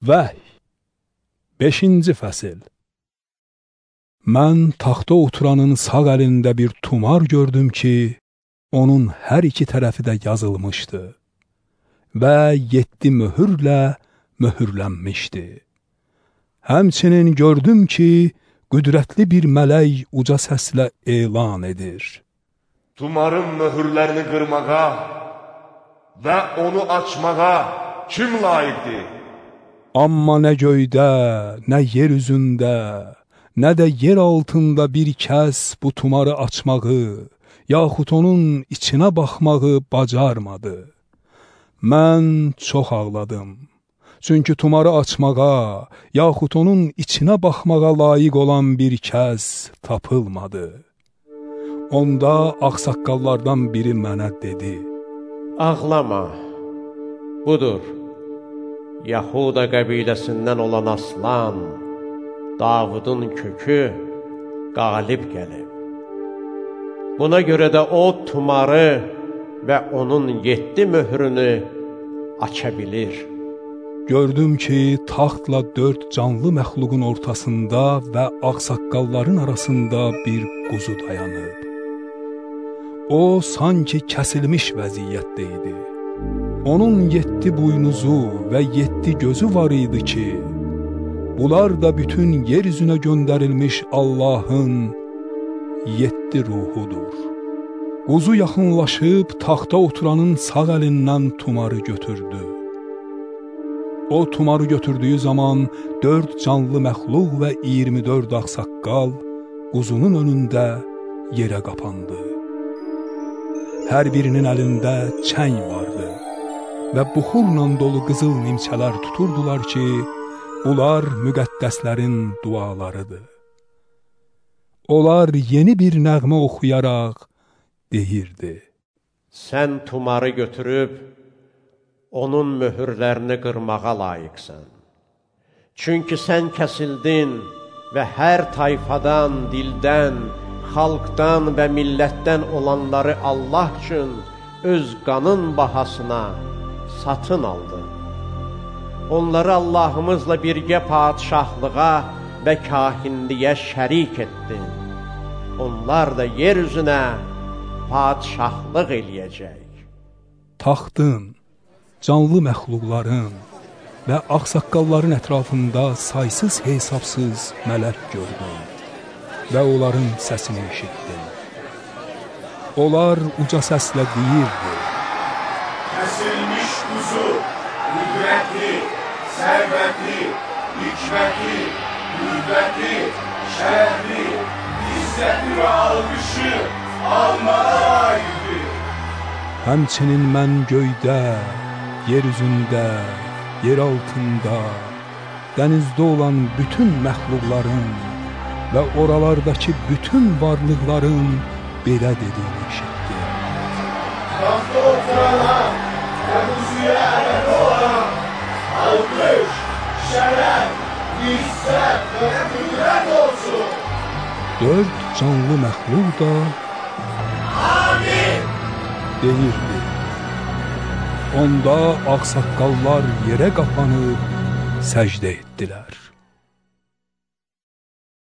Vəhy 5-ci fəsil. Mən taxta oturanın sağ əlində bir tumar gördüm ki, onun hər iki tərəfi də yazılmışdı və 7 möhürlə möhürlənmişdi. Həmçinin gördüm ki, qüdrətli bir mələk uca səslə elan edir. Tumarın möhürlərini qırmağa və onu açmağa kim layiqdir? Amma nə göydə, nə yer üzündə, nə də yer altında bir kəs bu tumarı açmağı, yaxud onun içinə baxmağı bacarmadı. Mən çox ağladım. Çünki tumarı açmağa, yaxud onun içinə baxmağa layiq olan bir kəs tapılmadı. Onda ağsaqqallardan biri mənə dedi. Ağlama, budur. Yahuda qəbiləsindən olan aslan, Davudun kökü qalib gəlib. Buna görə də o tumarı və onun 7 möhrünü aça bilir. Gördüm ki, taxtla 4 canlı məxluqun ortasında və ağsaqqalların arasında bir quzu dayanıb. O, sanki kəsilmiş vəziyyətdə idi. Onun 7 buynuzu və 7 gözü var idi ki, bunlar da bütün yer üzünə göndərilmiş Allahın 7 ruhudur. Quzu yaxınlaşıb taxta oturanın sağ əlindən tumarı götürdü. O tumarı götürdüyü zaman 4 canlı məxluq və 24 ağsaqqal quzunun önündə yerə qapandı. Hər birinin əlində çəng vardı və buxurla dolu qızıl nimçələr tuturdular ki, bunlar müqəddəslərin dualarıdır. Onlar yeni bir nəğmə oxuyaraq deyirdi. Sən tumarı götürüb, onun möhürlərini qırmağa layiqsən. Çünki sən kəsildin və hər tayfadan, dildən, xalqdan və millətdən olanları Allah üçün öz qanın bahasına satın aldın. Onları Allahımızla birgə padişahlığa və kahinliyə şərik etdin. Onlar da yer üzünə padişahlıq eləyəcək. Taxtın, canlı məxluqların və ağsaqqalların ətrafında saysız hesabsız mələk gördüm və onların səsini eşitdim. Onlar uca səslə deyirdi. Kəsilmiş quzu, qüdrətli, sərvətli, hikmətli, qüvvətli, şərəfli, izzəti və alqışı almağa layiqdir. Həmçinin mən göydə, yer üzündə, yer altında, dənizdə olan bütün məxluqların və oralardakı bütün varlıqların belə dediyini eşitdim. Taxta oturana və quzuya əbəd olan alqış, şərəf, izzət və qüdrət olsun. 4 canlı məxluq da Amin deyirdi. Onda ağsaqqallar yerə qapanıb səcdə etdilər.